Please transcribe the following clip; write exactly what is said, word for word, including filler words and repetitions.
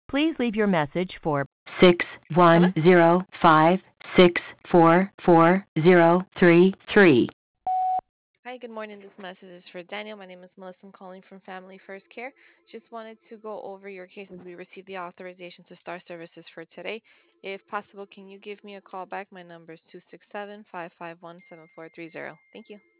Please leave your message for six Hello? one zero five six four four zero three three. Hi, good morning. This message is for Daniel. My name is Melissa. I'm calling from Family First Care. Just wanted to go over your case as we received the authorization to start services for today. If possible, can you give me a call back? My number is two six seven, five five one, seven four three zero. Thank you.